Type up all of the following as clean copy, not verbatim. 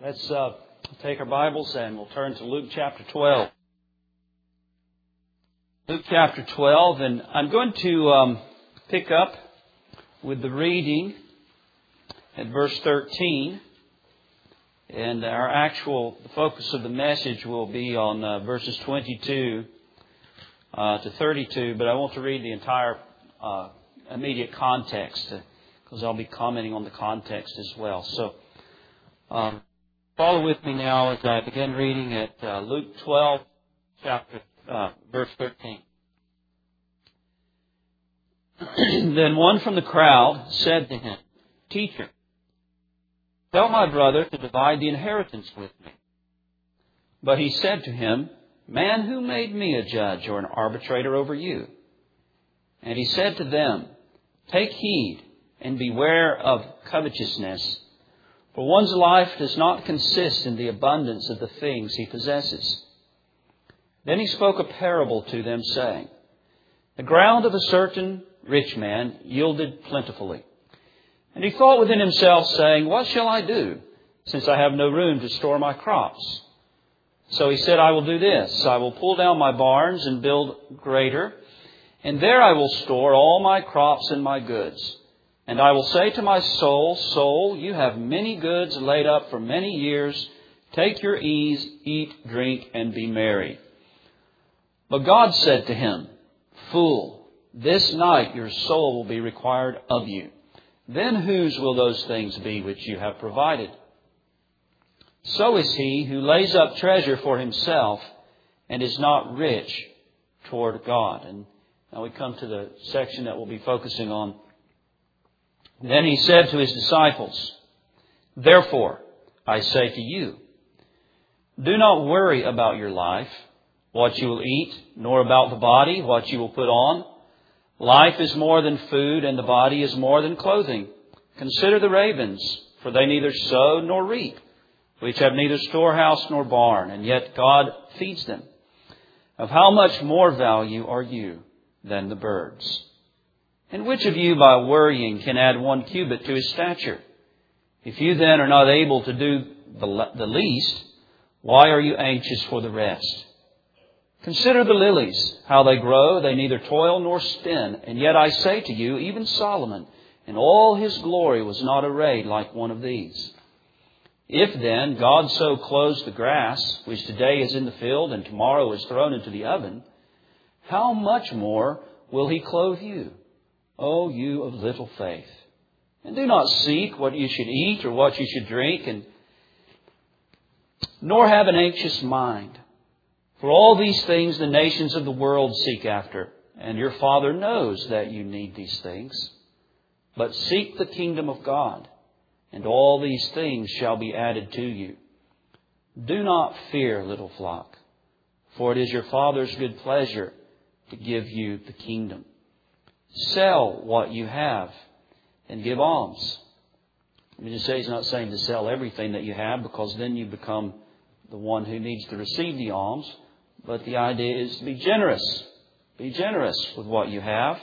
Let's take our Bibles and we'll turn to Luke chapter 12. Luke chapter 12, and I'm going to pick up with the reading at verse 13. And the focus of the message will be on verses 22 to 32. But I want to read the entire immediate context because I'll be commenting on the context as well. So follow with me now as I begin reading at Luke 12, verse 13. Then one from the crowd said to him, "Teacher, tell my brother to divide the inheritance with me." But he said to him, "Man, who made me a judge or an arbitrator over you?" And he said to them, "Take heed and beware of covetousness, for one's life does not consist in the abundance of the things he possesses." Then he spoke a parable to them, saying, "The ground of a certain rich man yielded plentifully. And he thought within himself, saying, 'What shall I do, since I have no room to store my crops?' So he said, 'I will do this. I will pull down my barns and build greater, and there I will store all my crops and my goods. And I will say to my soul, Soul, you have many goods laid up for many years. Take your ease, eat, drink, and be merry.' But God said to him, 'Fool, this night your soul will be required of you. Then whose will those things be which you have provided? So is he who lays up treasure for himself and is not rich toward God." And now we come to the section that we'll be focusing on. Then he said to his disciples, "Therefore, I say to you, do not worry about your life, what you will eat, nor about the body, what you will put on. Life is more than food, and the body is more than clothing. Consider the ravens, for they neither sow nor reap, which have neither storehouse nor barn, and yet God feeds them. Of how much more value are you than the birds? And which of you by worrying can add 1 cubit to his stature? If you then are not able to do the least, why are you anxious for the rest? Consider the lilies, how they grow. They neither toil nor spin. And yet I say to you, even Solomon in all his glory was not arrayed like one of these. If then God so clothes the grass, which today is in the field and tomorrow is thrown into the oven, how much more will he clothe you, O you of little faith? And do not seek what you should eat or what you should drink, nor have an anxious mind. For all these things the nations of the world seek after, and your Father knows that you need these things. But seek the kingdom of God, and all these things shall be added to you. Do not fear, little flock, for it is your Father's good pleasure to give you the kingdom. Sell what you have and give alms." Let me just say, he's not saying to sell everything that you have, because then you become the one who needs to receive the alms. But the idea is to be generous. Be generous with what you have.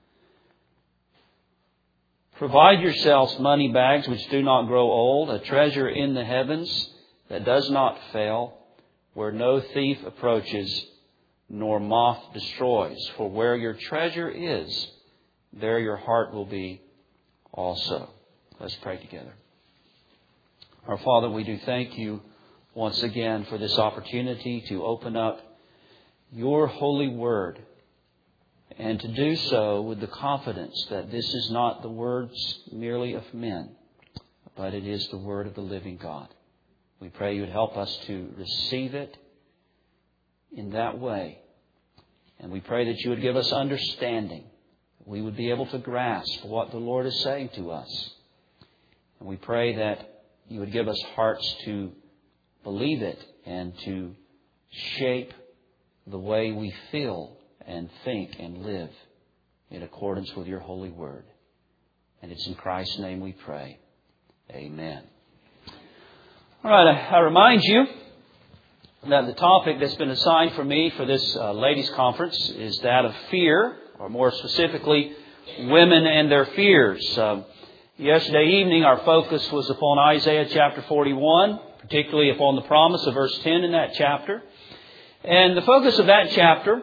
"Provide yourselves money bags which do not grow old, a treasure in the heavens that does not fail, where no thief approaches nor moth destroys. For where your treasure is, there your heart will be also." Let's pray together. Our Father, we do thank you once again for this opportunity to open up your holy word, and to do so with the confidence that this is not the words merely of men, but it is the word of the living God. We pray you would help us to receive it in that way. And we pray that you would give us understanding. We would be able to grasp what the Lord is saying to us. And we pray that you would give us hearts to believe it and to shape the way we feel and think and live in accordance with your holy word. And it's in Christ's name we pray. Amen. All right, I remind you that the topic that's been assigned for me for this ladies' conference is that of fear, or more specifically, women and their fears. Yesterday evening, our focus was upon Isaiah chapter 41, particularly upon the promise of verse 10 in that chapter. And the focus of that chapter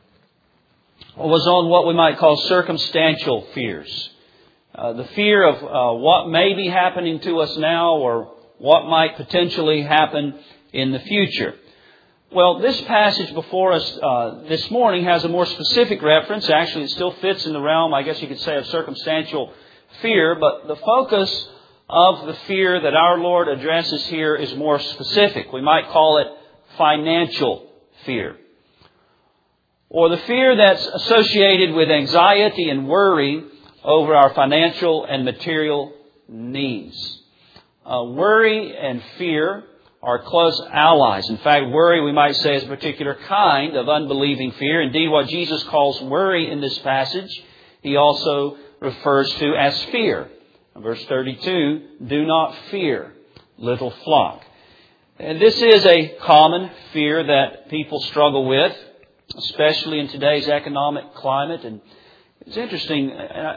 was on what we might call circumstantial fears. The fear of what may be happening to us now or what might potentially happen in the future. Well, this passage before us this morning has a more specific reference. Actually, it still fits in the realm, I guess you could say, of circumstantial fear. But the focus of the fear that our Lord addresses here is more specific. We might call it financial fear. Or the fear that's associated with anxiety and worry over our financial and material needs. Worry and fear are close allies. In fact, worry, we might say, is a particular kind of unbelieving fear. Indeed, what Jesus calls worry in this passage, He also refers to as fear. In verse 32, do not fear, little flock. And this is a common fear that people struggle with, especially in today's economic climate. And it's interesting,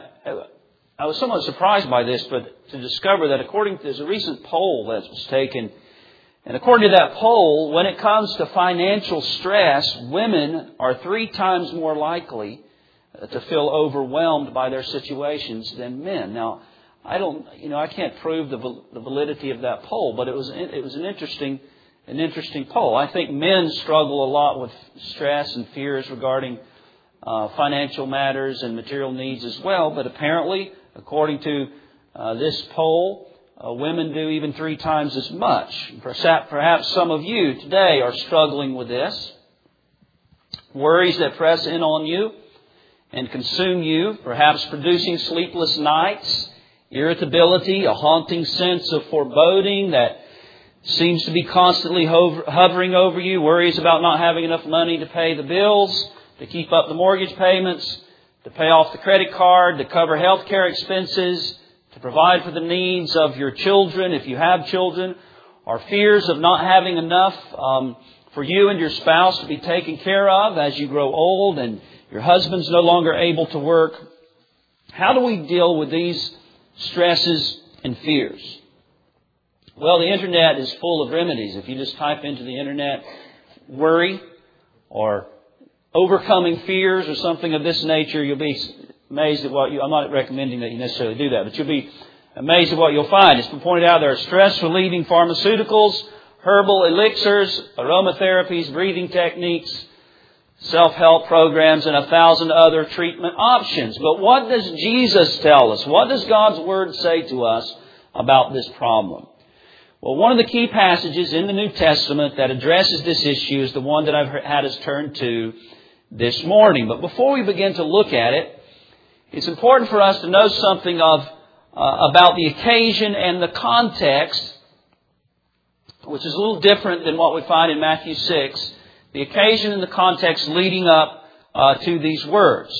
I was somewhat surprised by this, but to discover that there's a recent poll that was taken, and according to that poll, when it comes to financial stress, women are 3 times more likely to feel overwhelmed by their situations than men. Now, I can't prove the validity of that poll, but it was an interesting poll. I think men struggle a lot with stress and fears regarding financial matters and material needs as well, but apparently, according to this poll, women do even 3 times as much. Perhaps some of you today are struggling with this. Worries that press in on you and consume you, perhaps producing sleepless nights, irritability, a haunting sense of foreboding that seems to be constantly hovering over you, worries about not having enough money to pay the bills, to keep up the mortgage payments, to pay off the credit card, to cover health care expenses, to provide for the needs of your children, if you have children, or fears of not having enough for you and your spouse to be taken care of as you grow old and your husband's no longer able to work. How do we deal with these stresses and fears? Well, the Internet is full of remedies. If you just type into the Internet worry or overcoming fears or something of this nature, you'll be amazed at I'm not recommending that you necessarily do that, but you'll be amazed at what you'll find. It's been pointed out there are stress-relieving pharmaceuticals, herbal elixirs, aromatherapies, breathing techniques, self-help programs, and 1,000 other treatment options. But what does Jesus tell us? What does God's Word say to us about this problem? Well, one of the key passages in the New Testament that addresses this issue is the one that I've had us turn to this morning. But before we begin to look at it, it's important for us to know something about the occasion and the context, which is a little different than what we find in Matthew 6. The occasion and the context leading up to these words.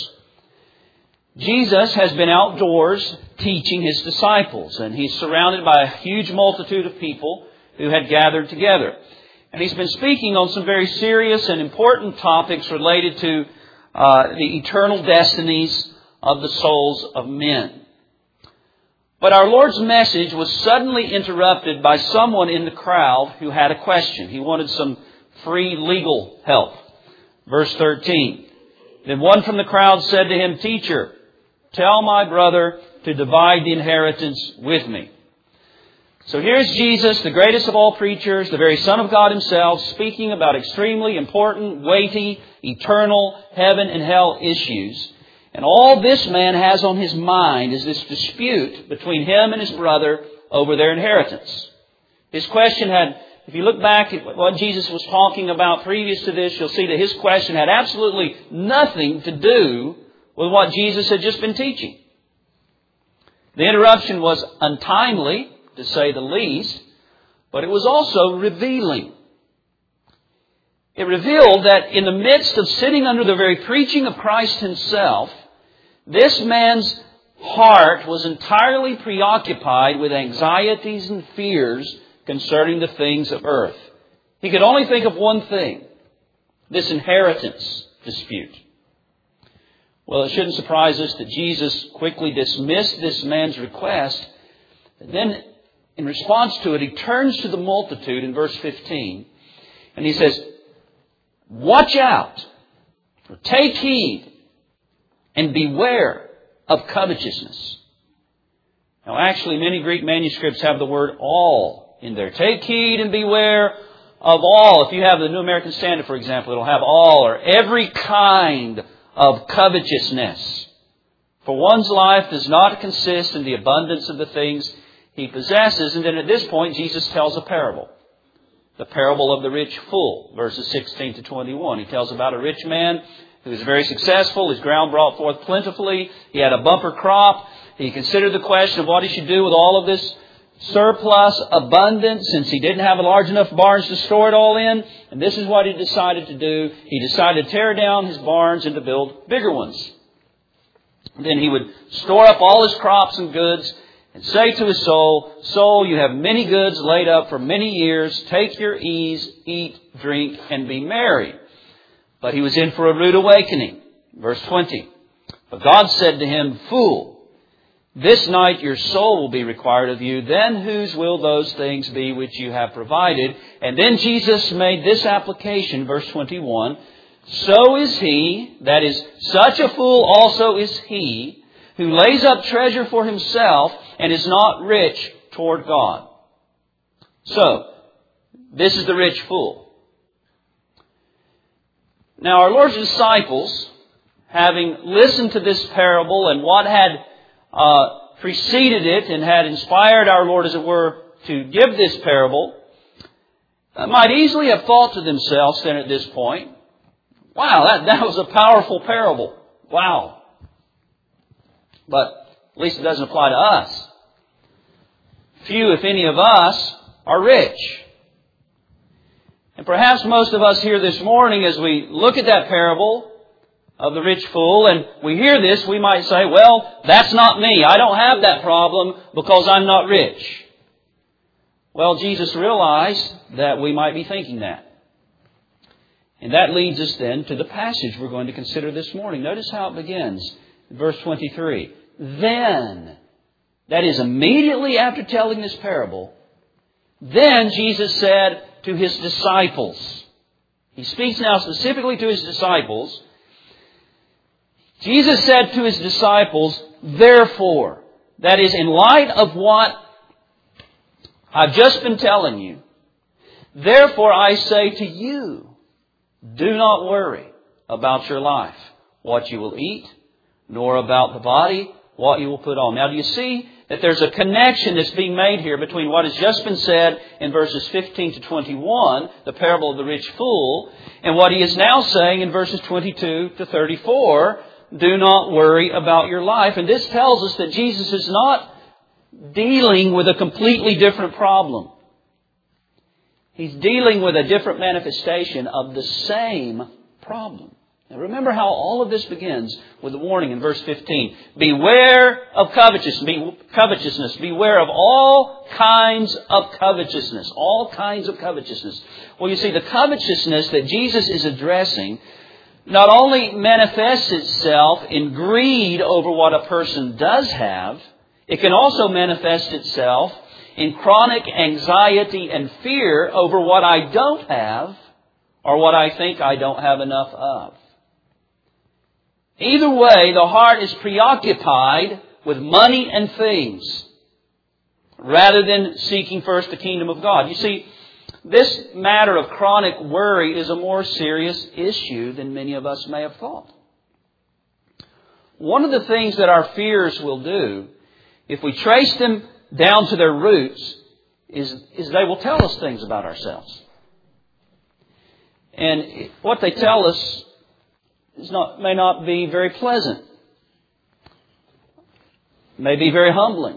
Jesus has been outdoors teaching His disciples, and He's surrounded by a huge multitude of people who had gathered together. And He's been speaking on some very serious and important topics related to the eternal destinies of the souls of men. But our Lord's message was suddenly interrupted by someone in the crowd who had a question. He wanted some free legal help. Verse 13. Then one from the crowd said to Him, "Teacher, tell my brother to divide the inheritance with me." So here's Jesus, the greatest of all preachers, the very Son of God Himself, speaking about extremely important, weighty, eternal, heaven and hell issues. And all this man has on his mind is this dispute between him and his brother over their inheritance. His question had, if you look back at what Jesus was talking about previous to this, you'll see that his question had absolutely nothing to do with what Jesus had just been teaching. The interruption was untimely, to say the least, but it was also revealing. It revealed that in the midst of sitting under the very preaching of Christ Himself, this man's heart was entirely preoccupied with anxieties and fears concerning the things of earth. He could only think of one thing, this inheritance dispute. Well, it shouldn't surprise us that Jesus quickly dismissed this man's request. Then in response to it, He turns to the multitude in verse 15, and He says, watch out, or take heed, and beware of covetousness. Now actually, many Greek manuscripts have the word all in there. Take heed and beware of all. If you have the New American Standard, for example, it'll have all or every kind of covetousness. For one's life does not consist in the abundance of the things he possesses. And then at this point, Jesus tells a parable. The parable of the rich fool, verses 16 to 21. He tells about a rich man who was very successful. His ground brought forth plentifully. He had a bumper crop. He considered the question of what he should do with all of this surplus abundance, since he didn't have large enough barns to store it all in. And this is what he decided to do. He decided to tear down his barns and to build bigger ones. And then he would store up all his crops and goods and say to his soul, soul, you have many goods laid up for many years. Take your ease, eat, drink, and be merry. But he was in for a rude awakening. Verse 20. But God said to him, fool, this night your soul will be required of you. Then whose will those things be which you have provided? And then Jesus made this application, verse 21. So is he, that is, such a fool also is he, who lays up treasure for himself and is not rich toward God. So, this is the rich fool. Now our Lord's disciples, having listened to this parable and what had preceded it and had inspired our Lord, as it were, to give this parable, might easily have thought to themselves then at this point, wow, that was a powerful parable. Wow. But at least it doesn't apply to us. Few, if any of us, are rich. And perhaps most of us here this morning, as we look at that parable of the rich fool, and we hear this, we might say, well, that's not me. I don't have that problem because I'm not rich. Well, Jesus realized that we might be thinking that. And that leads us then to the passage we're going to consider this morning. Notice how it begins. Verse 23. Then, that is immediately after telling this parable, then Jesus said to His disciples. He speaks now specifically to His disciples. Jesus said to His disciples, therefore, that is, in light of what I've just been telling you, therefore I say to you, do not worry about your life, what you will eat, nor about the body, what you will put on. Now, do you see that there's a connection that's being made here between what has just been said in verses 15 to 21, the parable of the rich fool, and what He is now saying in verses 22 to 34, do not worry about your life. And this tells us that Jesus is not dealing with a completely different problem. He's dealing with a different manifestation of the same problem. Now remember how all of this begins with the warning in verse 15. Beware of covetousness. Beware of all kinds of covetousness. All kinds of covetousness. Well, you see, the covetousness that Jesus is addressing not only manifests itself in greed over what a person does have, it can also manifest itself in chronic anxiety and fear over what I don't have or what I think I don't have enough of. Either way, the heart is preoccupied with money and things rather than seeking first the kingdom of God. You see, this matter of chronic worry is a more serious issue than many of us may have thought. One of the things that our fears will do, if we trace them down to their roots, is they will tell us things about ourselves. And what they tell us may not be very pleasant. May be very humbling.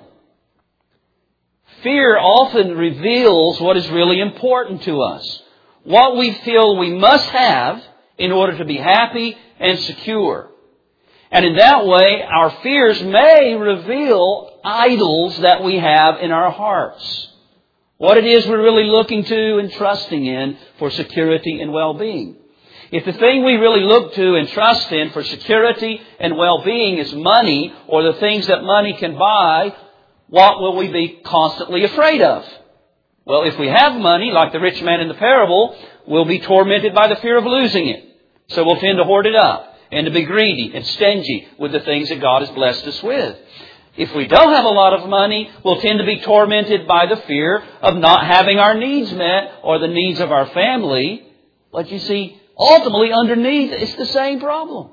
Fear often reveals what is really important to us. What we feel we must have in order to be happy and secure. And in that way, our fears may reveal idols that we have in our hearts. What it is we're really looking to and trusting in for security and well-being. If the thing we really look to and trust in for security and well-being is money or the things that money can buy, what will we be constantly afraid of? Well, if we have money, like the rich man in the parable, we'll be tormented by the fear of losing it. So we'll tend to hoard it up and to be greedy and stingy with the things that God has blessed us with. If we don't have a lot of money, we'll tend to be tormented by the fear of not having our needs met or the needs of our family. But you see, ultimately underneath, it's the same problem.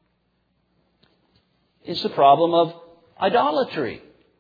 It's the problem of idolatry.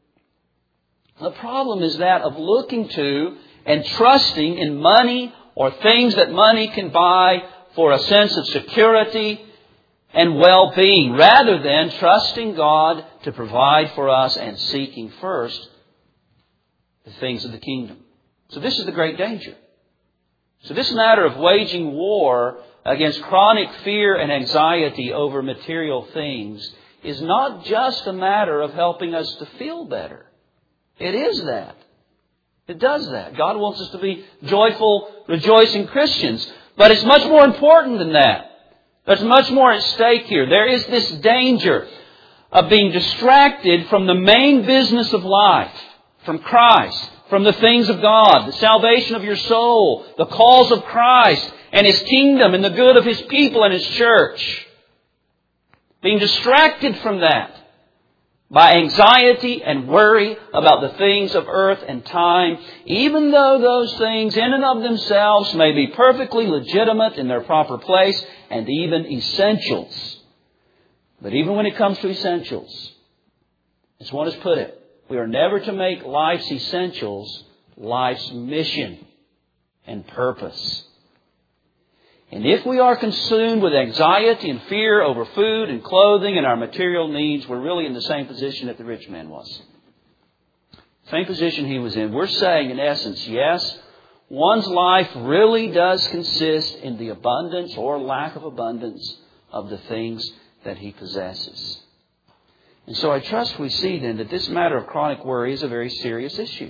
The problem is that of looking to and trusting in money or things that money can buy for a sense of security and well-being, rather than trusting God to provide for us and seeking first the things of the kingdom. So this is the great danger. So this matter of waging war against chronic fear and anxiety over material things is not just a matter of helping us to feel better. It is that. It does that. God wants us to be joyful, rejoicing Christians. But it's much more important than that. There's much more at stake here. There is this danger of being distracted from the main business of life, from Christ, from the things of God, the salvation of your soul, the cause of Christ and His kingdom and the good of His people and His church. Being distracted from that by anxiety and worry about the things of earth and time, even though those things in and of themselves may be perfectly legitimate in their proper place and even essentials. But even when it comes to essentials, as one has put it, we are never to make life's essentials life's mission and purpose. And if we are consumed with anxiety and fear over food and clothing and our material needs, we're really in the same position that the rich man was. Same position he was in. We're saying, in essence, yes, one's life really does consist in the abundance or lack of abundance of the things that he possesses. And so I trust we see then that this matter of chronic worry is a very serious issue.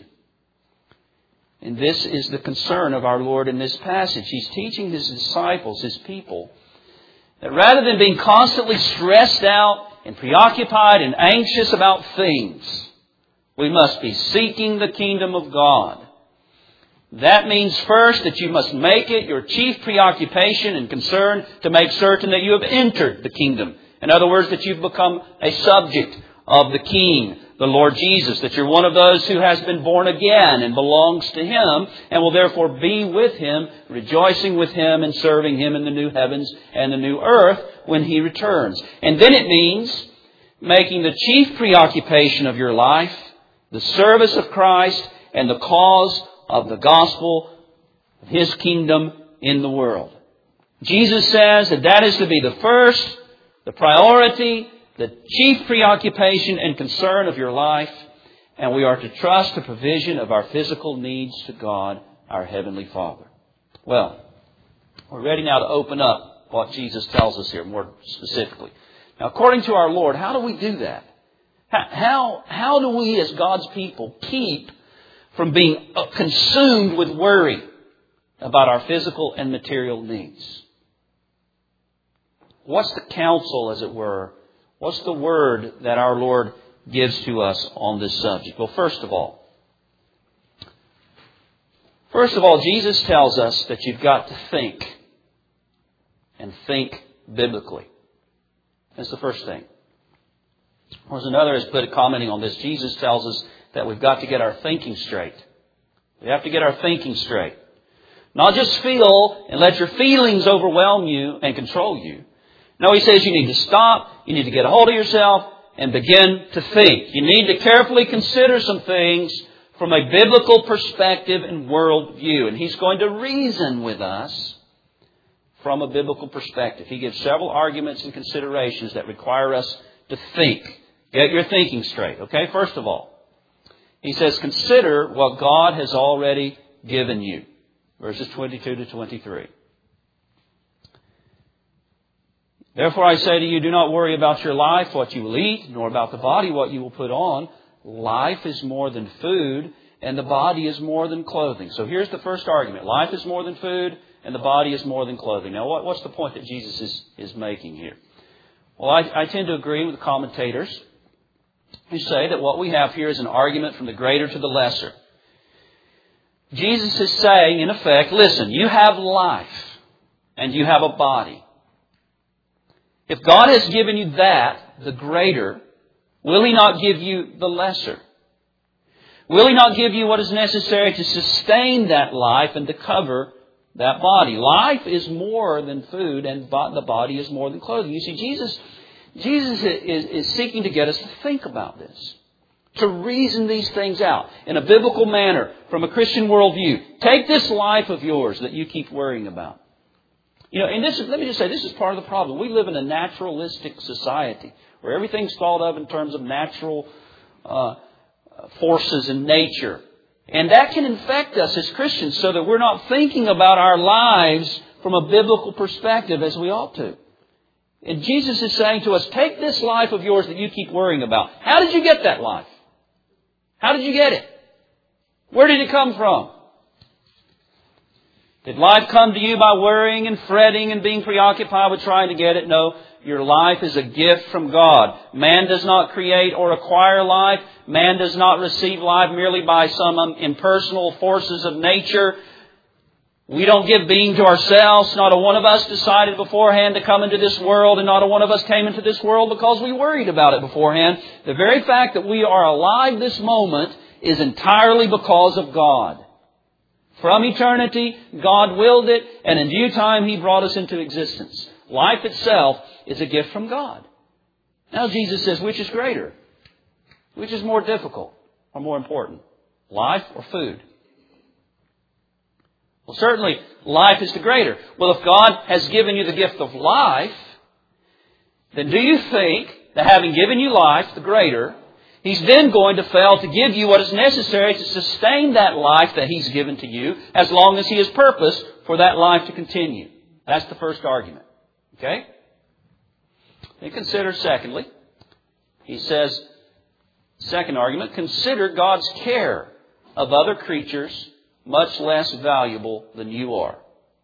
And this is the concern of our Lord in this passage. He's teaching His disciples, His people, that rather than being constantly stressed out and preoccupied and anxious about things, we must be seeking the kingdom of God. That means first that you must make it your chief preoccupation and concern to make certain that you have entered the kingdom. In other words, that you've become a subject of the King, the Lord Jesus, that you're one of those who has been born again and belongs to Him and will therefore be with Him, rejoicing with Him and serving Him in the new heavens and the new earth when He returns. And then it means making the chief preoccupation of your life the service of Christ and the cause of the gospel of His kingdom in the world. Jesus says that that is to be the first, the priority, the chief preoccupation and concern of your life, and we are to trust the provision of our physical needs to God, our Heavenly Father. Well, we're ready now to open up what Jesus tells us here more specifically. Now, according to our Lord, how do we do that? How do we as God's people keep from being consumed with worry about our physical and material needs? What's the counsel, as it were? What's the word that our Lord gives to us on this subject? Well, first of all, Jesus tells us that you've got to think, and think biblically. That's the first thing. Or as another has put it, commenting on this, Jesus tells us that we've got to get our thinking straight. We have to get our thinking straight. Not just feel and let your feelings overwhelm you and control you. No, He says you need to stop, you need to get a hold of yourself and begin to think. You need to carefully consider some things from a biblical perspective and worldview. And He's going to reason with us from a biblical perspective. He gives several arguments and considerations that require us to think. Get your thinking straight. Okay, first of all, He says, consider what God has already given you. Verses 22 to 23. Therefore I say to you, do not worry about your life, what you will eat, nor about the body, what you will put on. Life is more than food, and the body is more than clothing. So here's the first argument. Life is more than food, and the body is more than clothing. Now, what's the point that Jesus is making here? Well, I tend to agree with the commentators who say that what we have here is an argument from the greater to the lesser. Jesus is saying, in effect, listen, you have life and you have a body. If God has given you that, the greater, will He not give you the lesser? Will He not give you what is necessary to sustain that life and to cover that body? Life is more than food, and the body is more than clothing. You see, Jesus is seeking to get us to think about this, to reason these things out in a biblical manner from a Christian worldview. Take this life of yours that you keep worrying about. And let me just say, this is part of the problem. We live in a naturalistic society where everything's thought of in terms of natural forces in nature. And that can infect us as Christians so that we're not thinking about our lives from a biblical perspective as we ought to. And Jesus is saying to us, take this life of yours that you keep worrying about. How did you get that life? How did you get it? Where did it come from? Did life come to you by worrying and fretting and being preoccupied with trying to get it? No. Your life is a gift from God. Man does not create or acquire life. Man does not receive life merely by some impersonal forces of nature. We don't give being to ourselves. Not a one of us decided beforehand to come into this world, and not a one of us came into this world because we worried about it beforehand. The very fact that we are alive this moment is entirely because of God. From eternity, God willed it, and in due time He brought us into existence. Life itself is a gift from God. Now Jesus says, which is greater? Which is more difficult or more important? Life or food? Well, certainly life is the greater. Well, if God has given you the gift of life, then do you think that having given you life, the greater, He's then going to fail to give you what is necessary to sustain that life that He's given to you as long as He has purpose for that life to continue? That's the first argument. Okay? And consider secondly, he says, second argument, consider God's care of other creatures much less valuable than you are.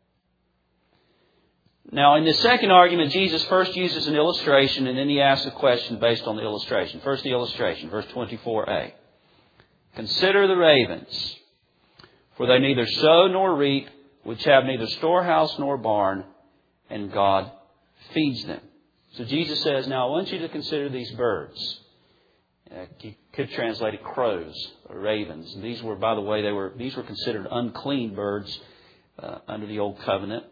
Now, in the second argument, Jesus first uses an illustration and then He asks a question based on the illustration. First, the illustration, verse 24a. Consider the ravens, for they neither sow nor reap, which have neither storehouse nor barn, and God feeds them. So Jesus says, now I want you to consider these birds. You could translate it crows or ravens. And these were, by the way, these were considered unclean birds under the Old Covenant.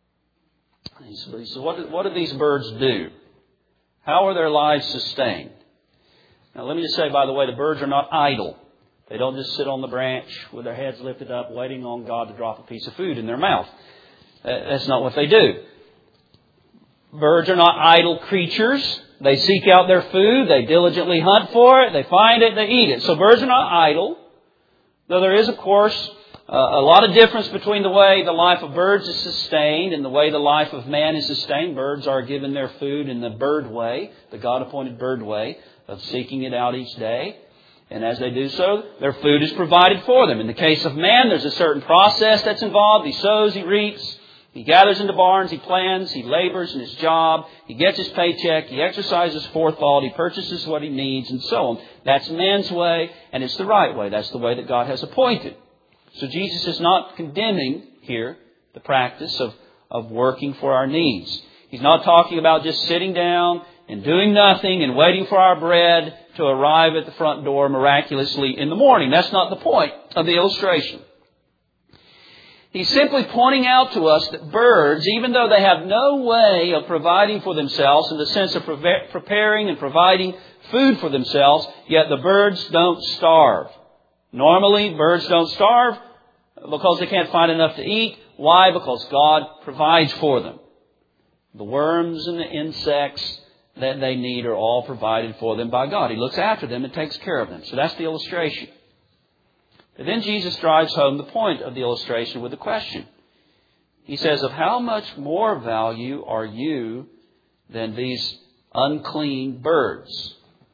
So what do these birds do? How are their lives sustained? Now let me just say, by the way, the birds are not idle. They don't just sit on the branch with their heads lifted up waiting on God to drop a piece of food in their mouth. That's not what they do. Birds are not idle creatures. They seek out their food. They diligently hunt for it. They find it. They eat it. So birds are not idle. Though there is, of course, a lot of difference between the way the life of birds is sustained and the way the life of man is sustained. Birds are given their food in the bird way, the God-appointed bird way of seeking it out each day. And as they do so, their food is provided for them. In the case of man, there's a certain process that's involved. He sows, he reaps. He gathers into barns, he plans, he labors in his job, he gets his paycheck, he exercises forethought, he purchases what he needs, and so on. That's man's way, and it's the right way. That's the way that God has appointed. So Jesus is not condemning here the practice of working for our needs. He's not talking about just sitting down and doing nothing and waiting for our bread to arrive at the front door miraculously in the morning. That's not the point of the illustration. He's simply pointing out to us that birds, even though they have no way of providing for themselves in the sense of preparing and providing food for themselves, yet the birds don't starve. Normally, birds don't starve because they can't find enough to eat. Why? Because God provides for them. The worms and the insects that they need are all provided for them by God. He looks after them and takes care of them. So that's the illustration. But then Jesus drives home the point of the illustration with a question. He says, of how much more value are you than these unclean birds?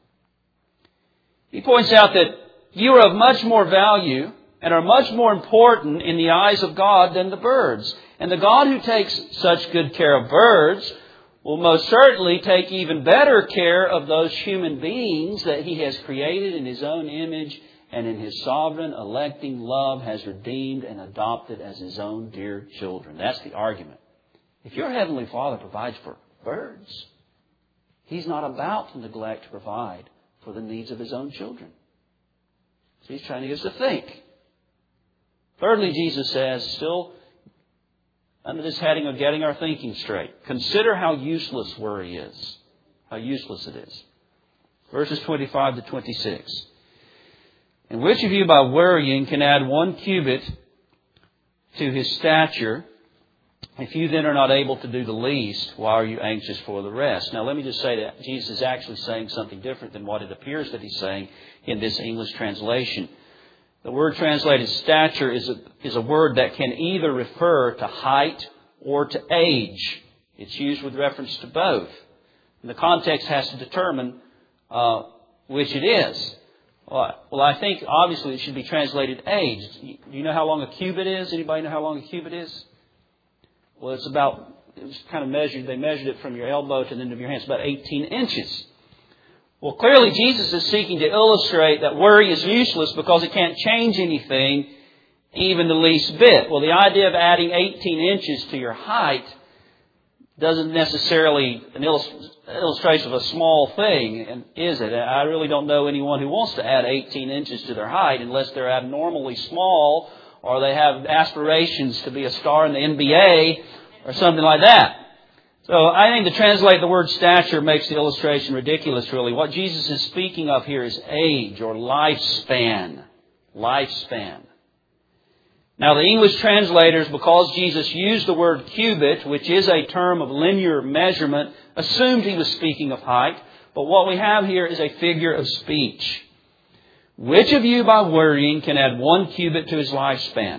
He points out that you are of much more value and are much more important in the eyes of God than the birds. And the God who takes such good care of birds will most certainly take even better care of those human beings that He has created in His own image and in His sovereign, electing love has redeemed and adopted as His own dear children. That's the argument. If your Heavenly Father provides for birds, He's not about to neglect to provide for the needs of His own children. So He's trying to get us to think. Thirdly, Jesus says, still under this heading of getting our thinking straight, consider how useless worry is. How useless it is. Verses 25 to 26. And which of you by worrying can add 1 cubit to his stature? If you then are not able to do the least, why are you anxious for the rest? Now let me just say that Jesus is actually saying something different than what it appears that He's saying in this English translation. The word translated stature is a word that can either refer to height or to age. It's used with reference to both. And the context has to determine which it is. Well, I think obviously it should be translated age. Do you know how long a cubit is? Anybody know how long a cubit is? Well, it was kind of measured. They measured it from your elbow to the end of your hand. It's about 18 inches. Well, clearly Jesus is seeking to illustrate that worry is useless because it can't change anything, even the least bit. Well, the idea of adding 18 inches to your height doesn't necessarily an illustration of a small thing, is it? I really don't know anyone who wants to add 18 inches to their height unless they're abnormally small or they have aspirations to be a star in the NBA or something like that. So I think to translate the word stature makes the illustration ridiculous, really. What Jesus is speaking of here is age or lifespan. Lifespan. Now the English translators, because Jesus used the word cubit, which is a term of linear measurement, assumed He was speaking of height. But what we have here is a figure of speech. Which of you by worrying can add 1 cubit to his lifespan?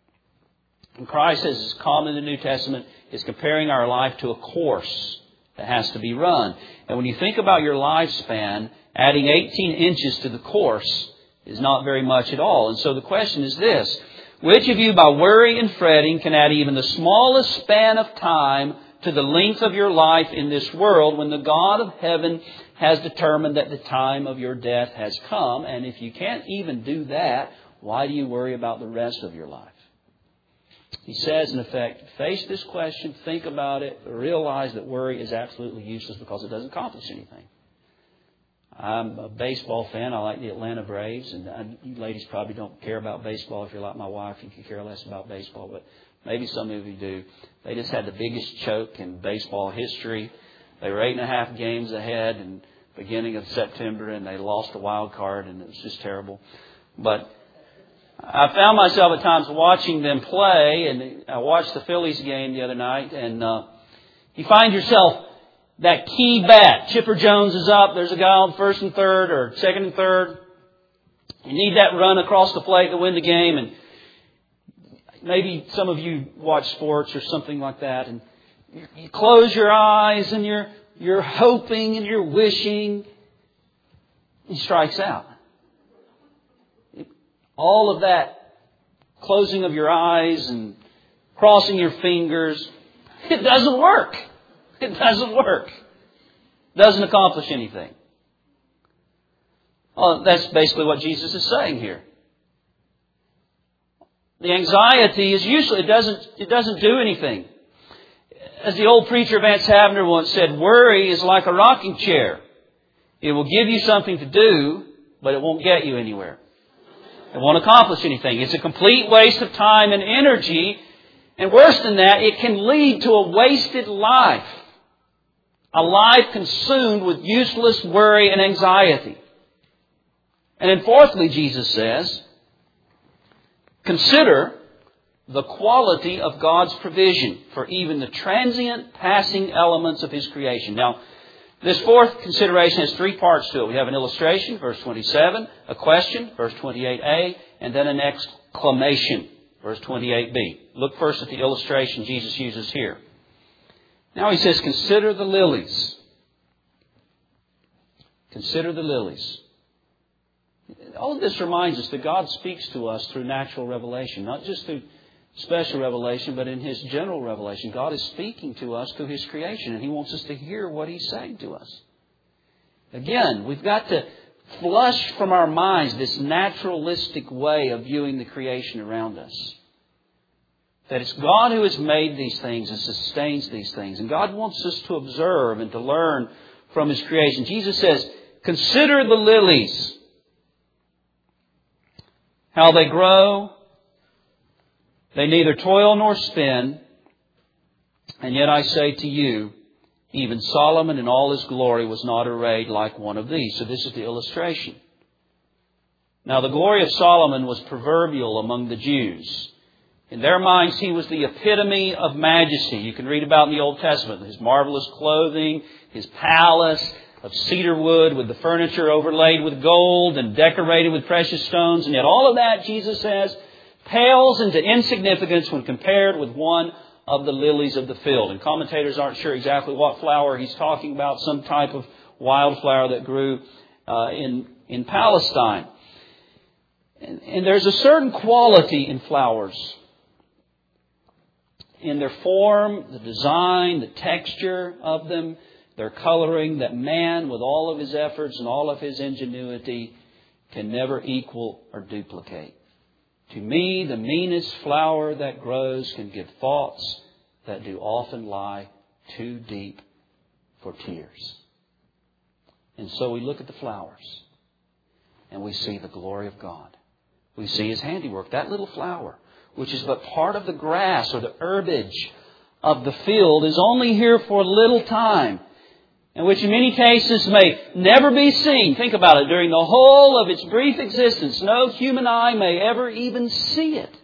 And Christ, as is common in the New Testament, is comparing our life to a course that has to be run. And when you think about your lifespan, adding 18 inches to the course is not very much at all. And so the question is this: which of you by worry and fretting can add even the smallest span of time to the length of your life in this world when the God of heaven has determined that the time of your death has come? And if you can't even do that, why do you worry about the rest of your life? He says, in effect, face this question, think about it, realize that worry is absolutely useless because it doesn't accomplish anything. I'm a baseball fan. I like the Atlanta Braves. And you ladies probably don't care about baseball. If you're like my wife, you could care less about baseball. But maybe some of you do. They just had the biggest choke in baseball history. They were 8.5 games ahead in the beginning of September, and they lost a wild card, and it was just terrible. But I found myself at times watching them play, and I watched the Phillies game the other night, and you find yourself that key bat. Chipper Jones is up. There's a guy on first and third or second and third. You need that run across the plate to win the game. And maybe some of you watch sports or something like that. And you close your eyes and you're hoping and you're wishing. He strikes out. All of that closing of your eyes and crossing your fingers, it doesn't work. It doesn't work. It doesn't accomplish anything. Well, that's basically what Jesus is saying here. The anxiety is useless. It doesn't do anything. As the old preacher Vance Havner once said, worry is like a rocking chair. It will give you something to do, but it won't get you anywhere. It won't accomplish anything. It's a complete waste of time and energy. And worse than that, it can lead to a wasted life. A life consumed with useless worry and anxiety. And then fourthly, Jesus says, consider the quality of God's provision for even the transient passing elements of His creation. Now, this fourth consideration has 3 parts to it. We have an illustration, verse 27, a question, verse 28a, and then an exclamation, verse 28b. Look first at the illustration Jesus uses here. Now He says, consider the lilies. Consider the lilies. All of this reminds us that God speaks to us through natural revelation, not just through special revelation, but in His general revelation. God is speaking to us through His creation, and He wants us to hear what He's saying to us. Again, we've got to flush from our minds this naturalistic way of viewing the creation around us. That it's God who has made these things and sustains these things. And God wants us to observe and to learn from His creation. Jesus says, "Consider the lilies, how they grow. They neither toil nor spin. And yet I say to you, even Solomon in all his glory was not arrayed like one of these." So this is the illustration. Now the glory of Solomon was proverbial among the Jews. In their minds, he was the epitome of majesty. You can read about in the Old Testament his marvelous clothing, his palace of cedar wood with the furniture overlaid with gold and decorated with precious stones. And yet all of that, Jesus says, pales into insignificance when compared with one of the lilies of the field. And commentators aren't sure exactly what flower he's talking about, some type of wildflower that grew in Palestine. And there's a certain quality in flowers, in their form, the design, the texture of them, their coloring, that man, with all of his efforts and all of his ingenuity, can never equal or duplicate. To me, the meanest flower that grows can give thoughts that do often lie too deep for tears. And so we look at the flowers and we see the glory of God. We see His handiwork. That little flower, which is but part of the grass or the herbage of the field, is only here for a little time, and which in many cases may never be seen. Think about it. During the whole of its brief existence, no human eye may ever even see it.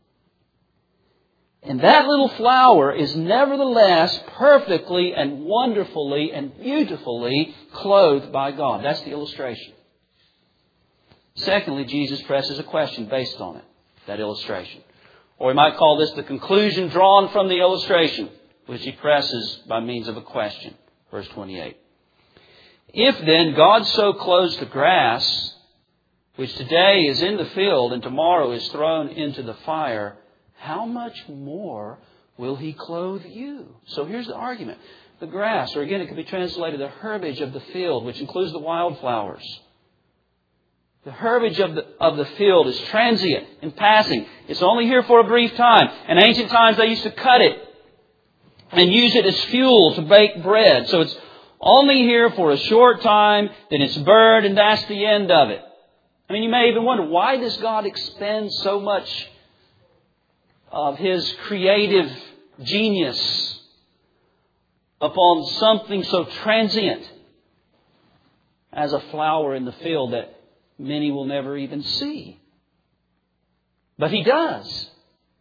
And that little flower is nevertheless perfectly and wonderfully and beautifully clothed by God. That's the illustration. Secondly, Jesus presses a question based on it, that illustration. Or we might call this the conclusion drawn from the illustration, which He presses by means of a question. Verse 28. "If then God so clothes the grass, which today is in the field and tomorrow is thrown into the fire, how much more will He clothe you?" So here's the argument. The grass, or again it could be translated the herbage of the field, which includes the wildflowers. The herbage of the field is transient and passing. It's only here for a brief time. In ancient times they used to cut it and use it as fuel to bake bread. So it's only here for a short time, then it's burned, and that's the end of it. I mean, you may even wonder, why does God expend so much of His creative genius upon something so transient as a flower in the field that many will never even see? But He does.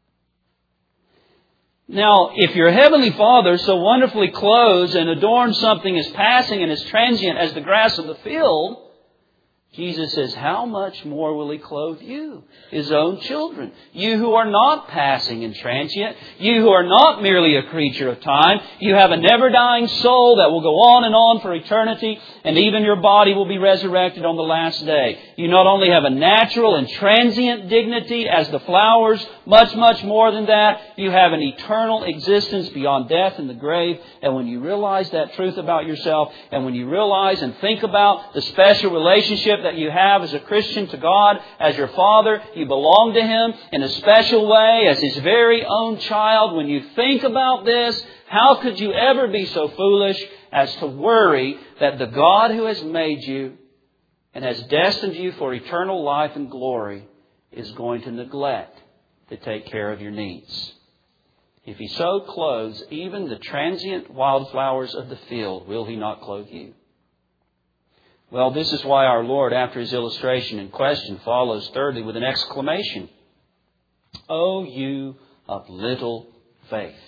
Now, if your Heavenly Father so wonderfully clothes and adorns something as passing and as transient as the grass of the field, Jesus says, how much more will He clothe you, His own children? You who are not passing and transient. You who are not merely a creature of time. You have a never-dying soul that will go on for eternity, and even your body will be resurrected on the last day. You not only have a natural and transient dignity as the flowers, much, much more than that, you have an eternal existence beyond death and the grave. And when you realize that truth about yourself, and when you realize and think about the special relationship that you have as a Christian to God, as your Father, you belong to Him in a special way as His very own child. When you think about this, how could you ever be so foolish as to worry that the God who has made you and has destined you for eternal life and glory is going to neglect to take care of your needs? If He so clothes even the transient wildflowers of the field, will He not clothe you? Well, this is why our Lord, after His illustration and question, follows thirdly with an exclamation. "O you of little faith."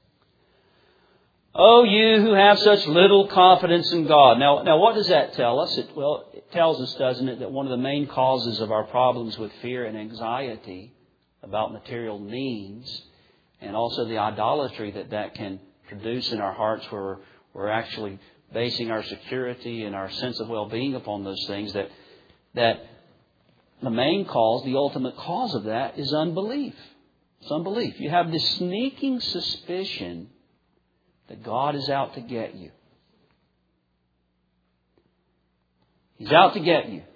"O you who have such little confidence in God." Now what does that tell us? It tells us, doesn't it, that one of the main causes of our problems with fear and anxiety about material needs, and also the idolatry that can produce in our hearts, where we're actually basing our security and our sense of well-being upon those things, that the main cause, the ultimate cause of that is unbelief. It's unbelief. You have this sneaking suspicion that God is out to get you. He's out to get you.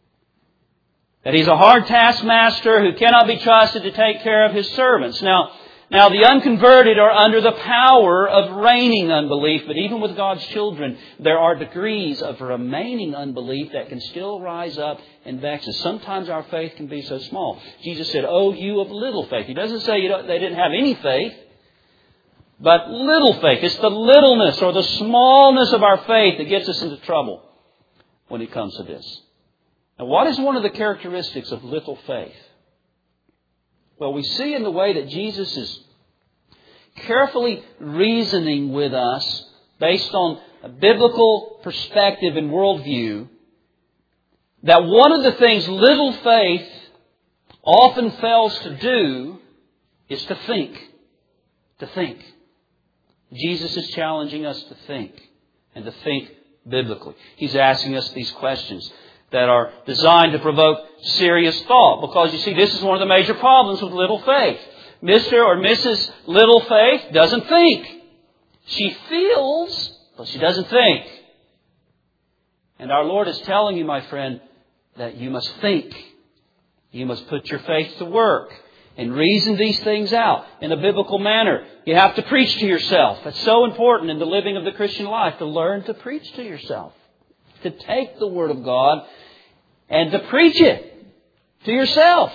That He's a hard taskmaster who cannot be trusted to take care of His servants. Now the unconverted are under the power of reigning unbelief, but even with God's children, there are degrees of remaining unbelief that can still rise up and vex us. Sometimes our faith can be so small. Jesus said, "Oh, you of little faith." He doesn't say they didn't have any faith, but little faith. It's the littleness or the smallness of our faith that gets us into trouble when it comes to this. Now, what is one of the characteristics of little faith? Well, we see in the way that Jesus is carefully reasoning with us based on a biblical perspective and worldview that one of the things little faith often fails to do is to think. To think. Jesus is challenging us to think and to think biblically. He's asking us these questions that are designed to provoke serious thought. Because, you see, this is one of the major problems with little faith. Mr. or Mrs. Little Faith doesn't think. She feels, but she doesn't think. And our Lord is telling you, my friend, that you must think. You must put your faith to work and reason these things out in a biblical manner. You have to preach to yourself. It's so important in the living of the Christian life to learn to preach to yourself. To take the Word of God and to preach it to yourself.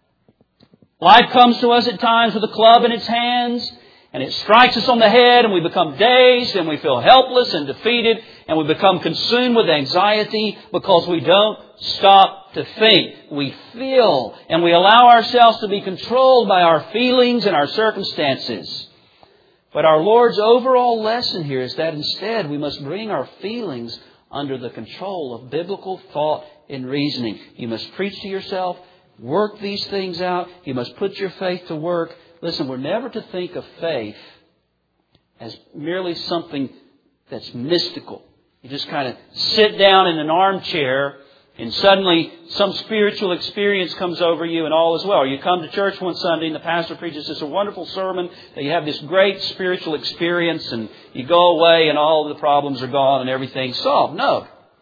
Life comes to us at times with a club in its hands, and it strikes us on the head, and we become dazed, and we feel helpless and defeated, and we become consumed with anxiety because we don't stop to think. We feel, and we allow ourselves to be controlled by our feelings and our circumstances. But our Lord's overall lesson here is that instead we must bring our feelings under the control of biblical thought and reasoning. You must preach to yourself, work these things out. You must put your faith to work. Listen, we're never to think of faith as merely something that's mystical. You just kind of sit down in an armchair and suddenly some spiritual experience comes over you and all is well. Or you come to church one Sunday and the pastor preaches this a wonderful sermon that you have this great spiritual experience and you go away and all the problems are gone and everything's solved. No.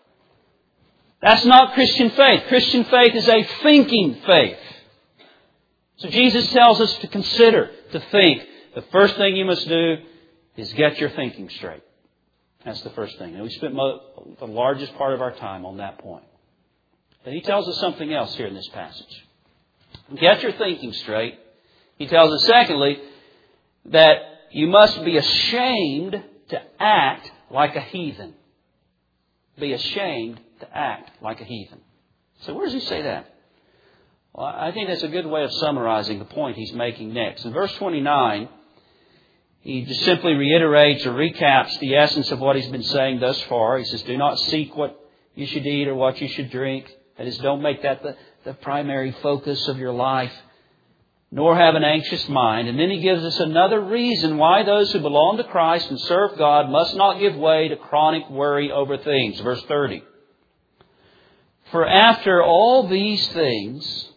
That's not Christian faith. Christian faith is a thinking faith. So Jesus tells us to consider, to think. The first thing you must do is get your thinking straight. That's the first thing. And we spent the largest part of our time on that point. But He tells us something else here in this passage. Get your thinking straight. He tells us, secondly, that you must be ashamed to act like a heathen. Be ashamed to act like a heathen. So where does He say that? Well, I think that's a good way of summarizing the point He's making next. In verse 29, He just simply reiterates or recaps the essence of what He's been saying thus far. He says, do not seek what you should eat or what you should drink. That is, don't make that the primary focus of your life, nor have an anxious mind. And then He gives us another reason why those who belong to Christ and serve God must not give way to chronic worry over things. Verse 30. For all these things,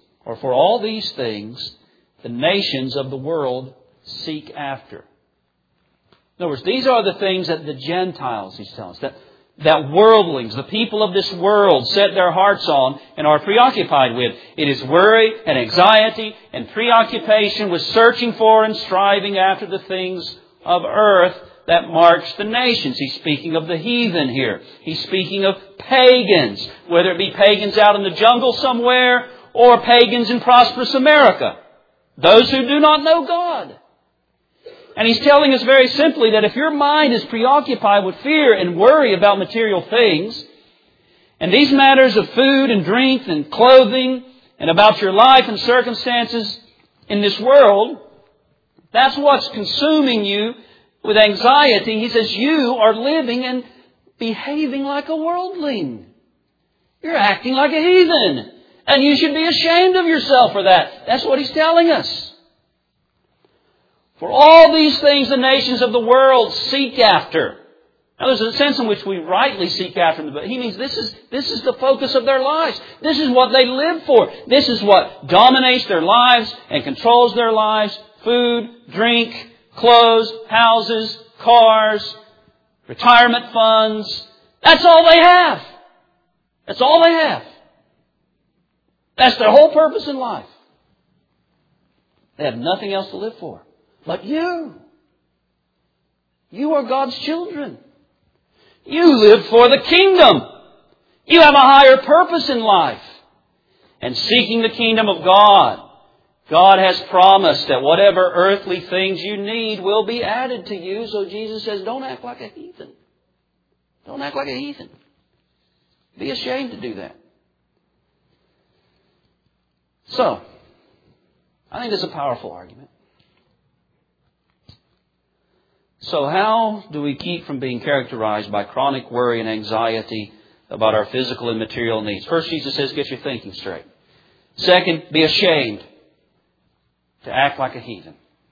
the nations of the world seek after. In other words, these are the things that the Gentiles, He's telling us, that worldlings, the people of this world, set their hearts on and are preoccupied with. It is worry and anxiety and preoccupation with searching for and striving after the things of earth that marks the nations. He's speaking of the heathen here. He's speaking of pagans, whether it be pagans out in the jungle somewhere or pagans in prosperous America. Those who do not know God. And He's telling us very simply that if your mind is preoccupied with fear and worry about material things, and these matters of food and drink and clothing, and about your life and circumstances in this world, that's what's consuming you with anxiety. He says you are living and behaving like a worldling. You're acting like a heathen. And you should be ashamed of yourself for that. That's what He's telling us. For all these things the nations of the world seek after. Now, there's a sense in which we rightly seek after them, but he means this is the focus of their lives. This is what they live for. This is what dominates their lives and controls their lives. Food, drink, clothes, houses, cars, retirement funds. That's all they have. That's all they have. That's their whole purpose in life. They have nothing else to live for. But you. You are God's children. You live for the kingdom. You have a higher purpose in life. And seeking the kingdom of God, God has promised that whatever earthly things you need will be added to you. So Jesus says, don't act like a heathen. Don't act like a heathen. Be ashamed to do that. So, I think this is a powerful argument. So how do we keep from being characterized by chronic worry and anxiety about our physical and material needs? First, Jesus says, get your thinking straight. Second, be ashamed to act like a heathen.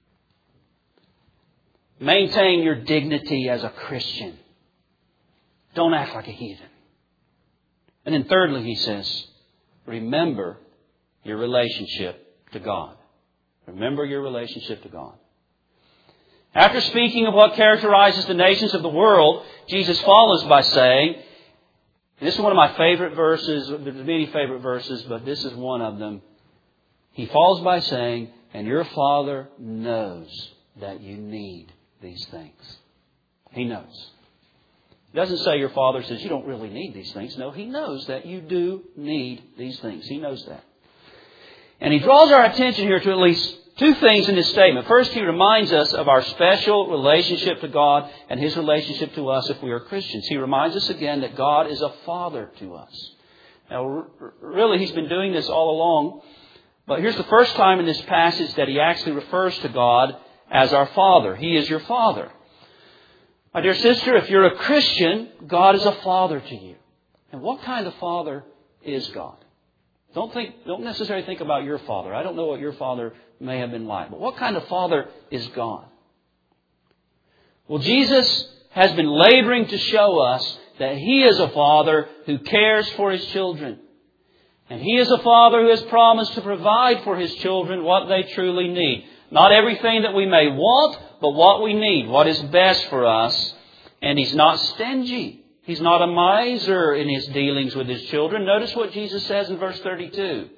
Maintain your dignity as a Christian. Don't act like a heathen. And then thirdly, he says, remember your relationship to God. Remember your relationship to God. After speaking of what characterizes the nations of the world, Jesus follows by saying, and this is one of my favorite verses, there's many favorite verses, but this is one of them. He follows by saying, and your Father knows that you need these things. He knows. He doesn't say your Father says you don't really need these things. No, He knows that you do need these things. He knows that. And He draws our attention here to at least two things in this statement. First, He reminds us of our special relationship to God and His relationship to us if we are Christians. He reminds us again that God is a Father to us. Now, really, He's been doing this all along. But here's the first time in this passage that He actually refers to God as our Father. He is your Father. My dear sister, if you're a Christian, God is a Father to you. And what kind of Father is God? Don't necessarily think about your father. I don't know what your father may have been like. But what kind of Father is God? Well, Jesus has been laboring to show us that He is a Father who cares for His children. And He is a Father who has promised to provide for His children what they truly need. Not everything that we may want, but what we need, what is best for us. And He's not stingy. He's not a miser in His dealings with His children. Notice what Jesus says in verse 32.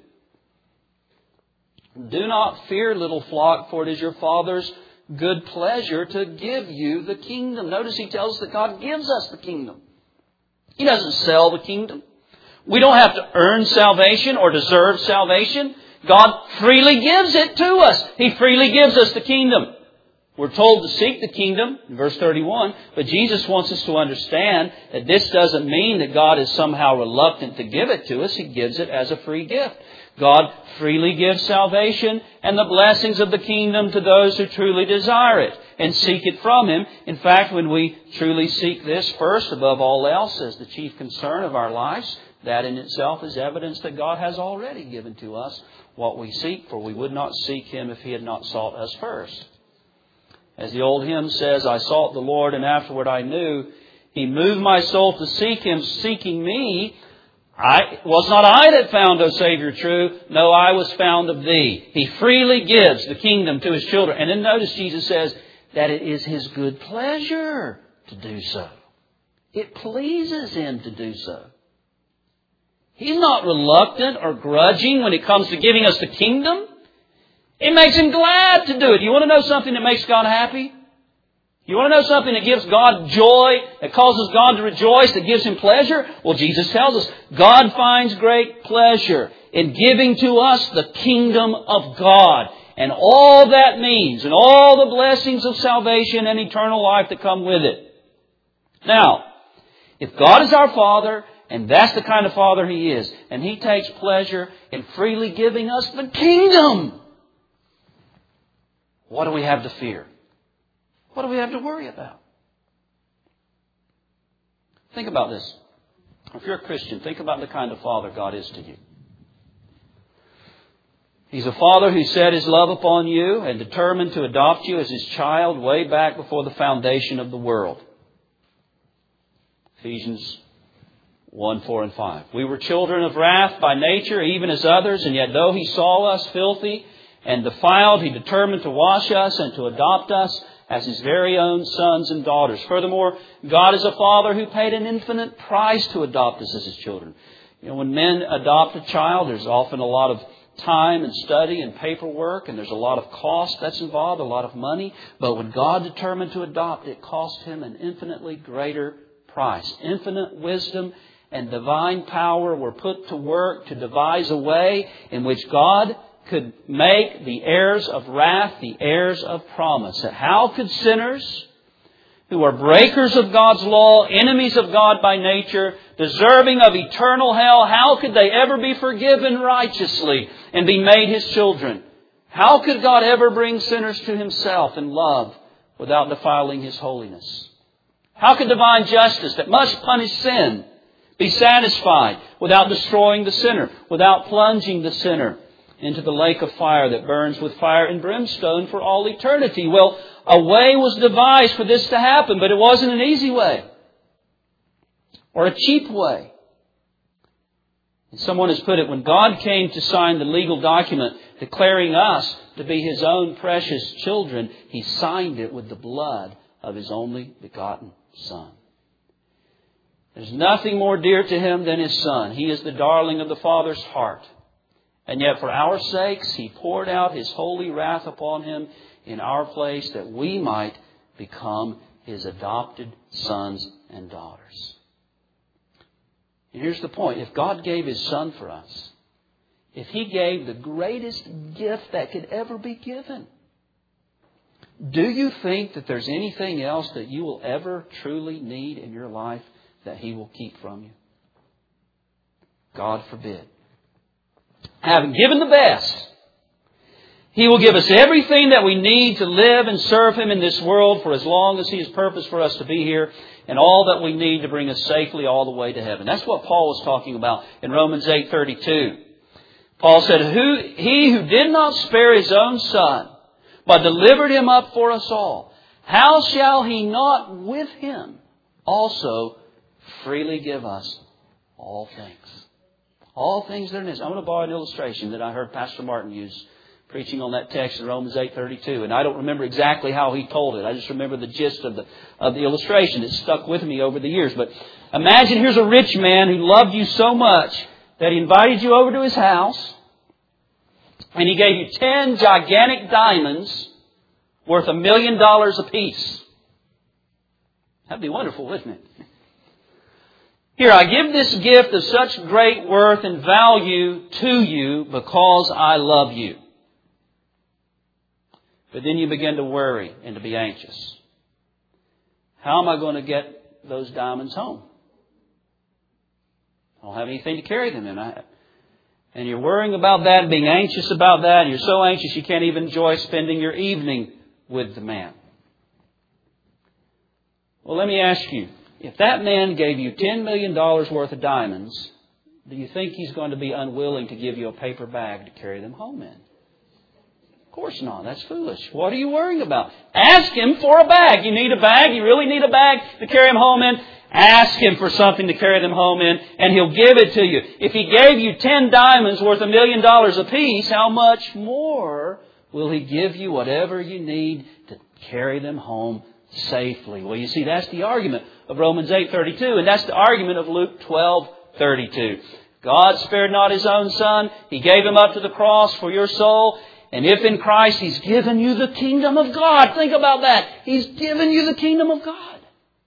Do not fear, little flock, for it is your Father's good pleasure to give you the kingdom. Notice He tells us that God gives us the kingdom. He doesn't sell the kingdom. We don't have to earn salvation or deserve salvation. God freely gives it to us. He freely gives us the kingdom. We're told to seek the kingdom, in verse 31, but Jesus wants us to understand that this doesn't mean that God is somehow reluctant to give it to us. He gives it as a free gift. God freely gives salvation and the blessings of the kingdom to those who truly desire it and seek it from Him. In fact, when we truly seek this first above all else as the chief concern of our lives, that in itself is evidence that God has already given to us what we seek, for we would not seek Him if He had not sought us first. As the old hymn says, I sought the Lord and afterward I knew. He moved my soul to seek Him, seeking me. Was not I that found, O Savior, true? No, I was found of Thee. He freely gives the kingdom to His children. And then notice Jesus says that it is His good pleasure to do so. It pleases Him to do so. He's not reluctant or grudging when it comes to giving us the kingdom. It makes Him glad to do it. You want to know something that makes God happy? You want to know something that gives God joy, that causes God to rejoice, that gives Him pleasure? Well, Jesus tells us God finds great pleasure in giving to us the kingdom of God and all that means and all the blessings of salvation and eternal life that come with it. Now, if God is our Father, and that's the kind of Father He is, and He takes pleasure in freely giving us the kingdom, what do we have to fear? What do we have to worry about? Think about this. If you're a Christian, think about the kind of Father God is to you. He's a Father who set His love upon you and determined to adopt you as His child way back before the foundation of the world. Ephesians 1, 4, and 5. We were children of wrath by nature, even as others, and yet though He saw us filthy and defiled, He determined to wash us and to adopt us as His very own sons and daughters. Furthermore, God is a Father who paid an infinite price to adopt us as His children. When men adopt a child, there's often a lot of time and study and paperwork, and there's a lot of cost that's involved, a lot of money. But when God determined to adopt, it cost Him an infinitely greater price. Infinite wisdom and divine power were put to work to devise a way in which God could make the heirs of wrath the heirs of promise. And how could sinners who are breakers of God's law, enemies of God by nature, deserving of eternal hell, how could they ever be forgiven righteously and be made His children? How could God ever bring sinners to Himself in love without defiling His holiness? How could divine justice that must punish sin be satisfied without destroying the sinner, without plunging the sinner into the lake of fire that burns with fire and brimstone for all eternity? Well, a way was devised for this to happen, but it wasn't an easy way or a cheap way. And someone has put it, when God came to sign the legal document declaring us to be His own precious children, He signed it with the blood of His only begotten Son. There's nothing more dear to Him than His Son. He is the darling of the Father's heart. And yet for our sakes, He poured out His holy wrath upon Him in our place that we might become His adopted sons and daughters. And here's the point. If God gave His Son for us, if He gave the greatest gift that could ever be given, do you think that there's anything else that you will ever truly need in your life that He will keep from you? God forbid. Having given the best, He will give us everything that we need to live and serve Him in this world for as long as He has purposed for us to be here, and all that we need to bring us safely all the way to heaven. That's what Paul was talking about in Romans 8:32. Paul said, He who did not spare His own Son, but delivered Him up for us all, how shall He not with Him also freely give us all things? All things that are in His. I'm going to borrow an illustration that I heard Pastor Martin use preaching on that text in Romans 8:32. And I don't remember exactly how he told it. I just remember the gist of the illustration. It stuck with me over the years. But imagine here's a rich man who loved you so much that he invited you over to his house and he gave you 10 gigantic diamonds worth $1 million apiece. That'd be wonderful, wouldn't it? Here, I give this gift of such great worth and value to you because I love you. But then you begin to worry and to be anxious. How am I going to get those diamonds home? I don't have anything to carry them in. And you're worrying about that and being anxious about that. And you're so anxious you can't even enjoy spending your evening with the man. Well, let me ask you. If that man gave you $10 million worth of diamonds, do you think he's going to be unwilling to give you a paper bag to carry them home in? Of course not. That's foolish. What are you worrying about? Ask him for a bag. You need a bag? You really need a bag to carry them home in? Ask him for something to carry them home in, and he'll give it to you. If he gave you 10 diamonds worth $1 million apiece, how much more will he give you whatever you need to carry them home safely? Well, you see, that's the argument of Romans 8:32, and that's the argument of Luke 12:32. God spared not His own Son. He gave Him up to the cross for your soul. And if in Christ He's given you the kingdom of God, think about that. He's given you the kingdom of God.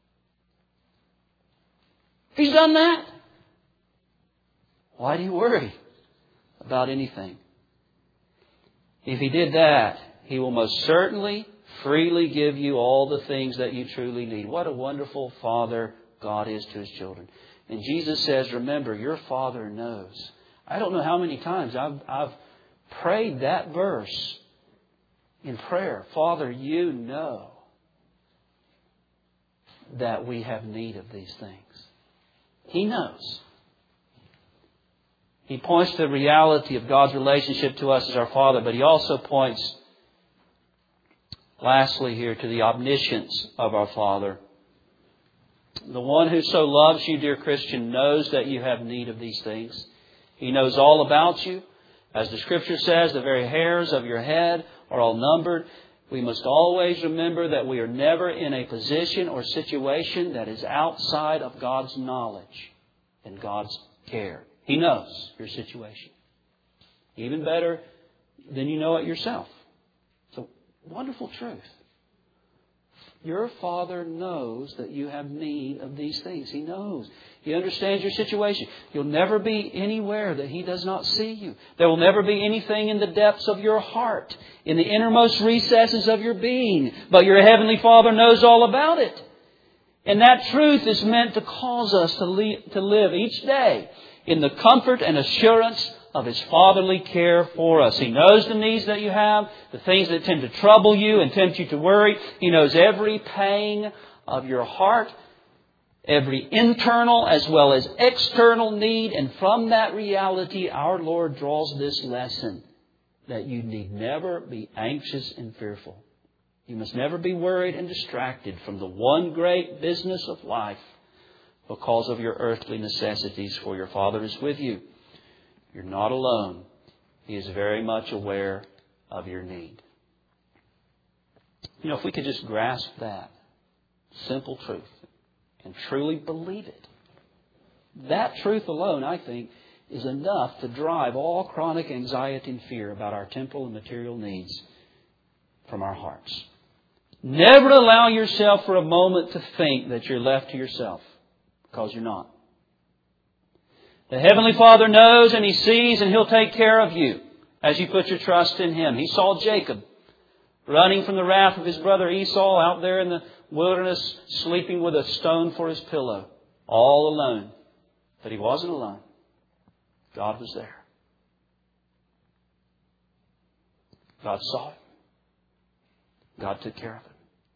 He's done that. Why do you worry about anything? If He did that, He will most certainly freely give you all the things that you truly need. What a wonderful Father God is to His children. And Jesus says, remember, your Father knows. I don't know how many times I've prayed that verse in prayer. Father, you know that we have need of these things. He knows. He points to the reality of God's relationship to us as our Father, but He also points, lastly here, to the omniscience of our Father. The one who so loves you, dear Christian, knows that you have need of these things. He knows all about you. As the Scripture says, the very hairs of your head are all numbered. We must always remember that we are never in a position or situation that is outside of God's knowledge and God's care. He knows your situation. Even better than you know it yourself. It's a wonderful truth. Your Father knows that you have need of these things. He knows. He understands your situation. You'll never be anywhere that He does not see you. There will never be anything in the depths of your heart, in the innermost recesses of your being. But your Heavenly Father knows all about it. And that truth is meant to cause us to live each day in the comfort and assurance of His fatherly care for us. He knows the needs that you have, the things that tend to trouble you and tempt you to worry. He knows every pang of your heart, every internal as well as external need. And from that reality, our Lord draws this lesson that you need never be anxious and fearful. You must never be worried and distracted from the one great business of life because of your earthly necessities, for your Father is with you. You're not alone. He is very much aware of your need. You know, if we could just grasp that simple truth and truly believe it, that truth alone, I think, is enough to drive all chronic anxiety and fear about our temporal and material needs from our hearts. Never allow yourself for a moment to think that you're left to yourself, because you're not. The Heavenly Father knows and He sees, and He'll take care of you as you put your trust in Him. He saw Jacob running from the wrath of his brother Esau out there in the wilderness, sleeping with a stone for his pillow, all alone. But he wasn't alone. God was there. God saw him. God took care of him.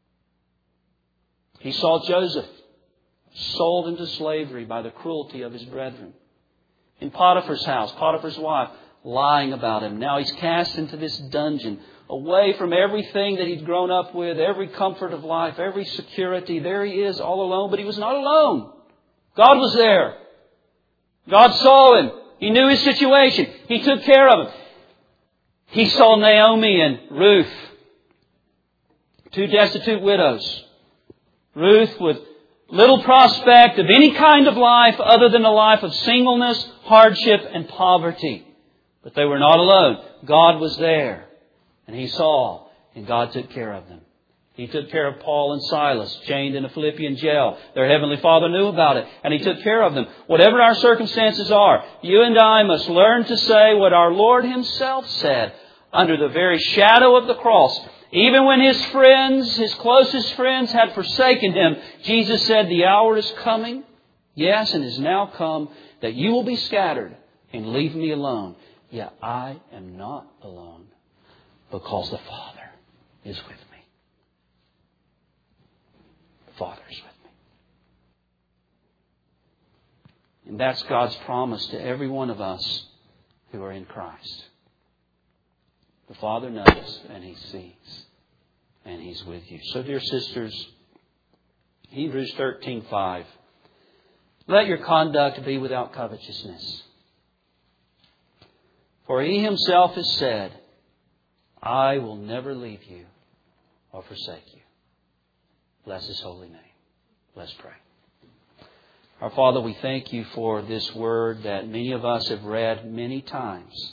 He saw Joseph sold into slavery by the cruelty of his brethren. In Potiphar's house, Potiphar's wife lying about him. Now he's cast into this dungeon, away from everything that he'd grown up with, every comfort of life, every security. There he is, all alone. But he was not alone. God was there. God saw him. He knew his situation. He took care of him. He saw Naomi and Ruth, two destitute widows. Ruth with little prospect of any kind of life other than a life of singleness, hardship, and poverty. But they were not alone. God was there. And He saw, and God took care of them. He took care of Paul and Silas, chained in a Philippian jail. Their Heavenly Father knew about it, and He took care of them. Whatever our circumstances are, you and I must learn to say what our Lord Himself said under the very shadow of the cross. Even when His friends, His closest friends, had forsaken Him, Jesus said, "The hour is coming, yes, and is now come, that you will be scattered and leave me alone. Yet I am not alone, because the Father is with me." The Father is with me. And that's God's promise to every one of us who are in Christ. The Father knows and He sees and He's with you. So, dear sisters, Hebrews 13:5. Let your conduct be without covetousness. For He Himself has said, "I will never leave you or forsake you." Bless His holy name. Let's pray. Our Father, we thank You for this word that many of us have read many times.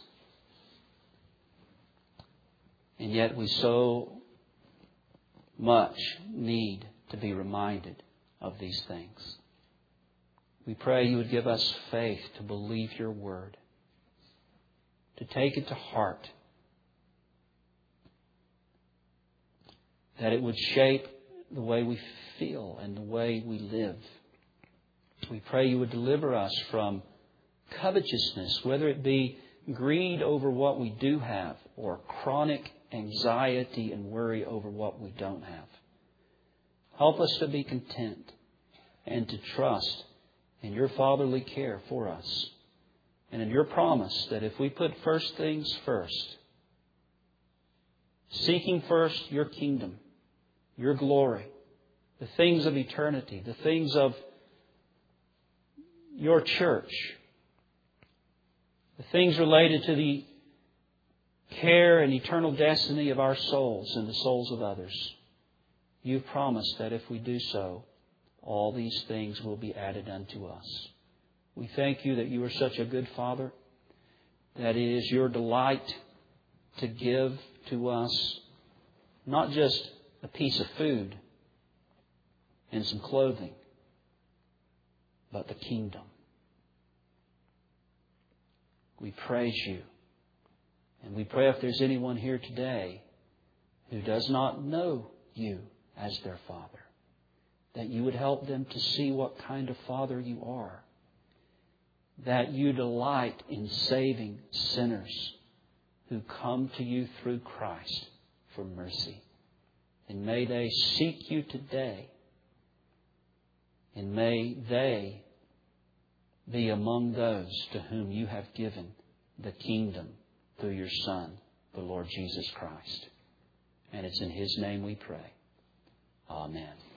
And yet we so much need to be reminded of these things. We pray You would give us faith to believe Your word, to take it to heart, that it would shape the way we feel and the way we live. We pray You would deliver us from covetousness, whether it be greed over what we do have or chronic anxiety and worry over what we don't have. Help us to be content and to trust in Your fatherly care for us and in Your promise that if we put first things first, seeking first Your kingdom, Your glory, the things of eternity, the things of Your church, the things related to the care and eternal destiny of our souls and the souls of others. You've promised that if we do so, all these things will be added unto us. We thank You that You are such a good Father, that it is Your delight to give to us not just a piece of food and some clothing, but the kingdom. We praise You. And we pray if there's anyone here today who does not know You as their Father, that You would help them to see what kind of Father You are. That You delight in saving sinners who come to You through Christ for mercy. And may they seek You today. And may they be among those to whom You have given the kingdom through Your Son, the Lord Jesus Christ. And it's in His name we pray. Amen.